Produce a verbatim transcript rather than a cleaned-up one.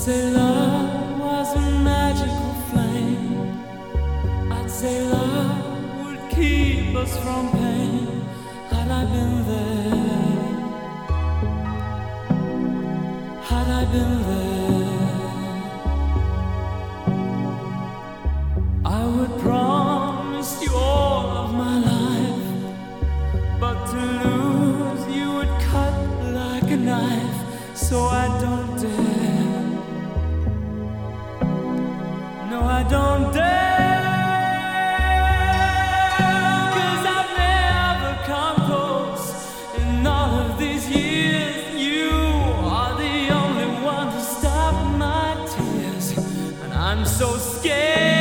say love was a magical flame. I'd say love would keep us from pain. Had I been there, had I been there, I would promise you all of my life. But to lose you would cut like a knife. So I don't dare, no I don't dare, 'cause I've never come close in all of these years. You are the only one to stop my tears, and I'm so scared.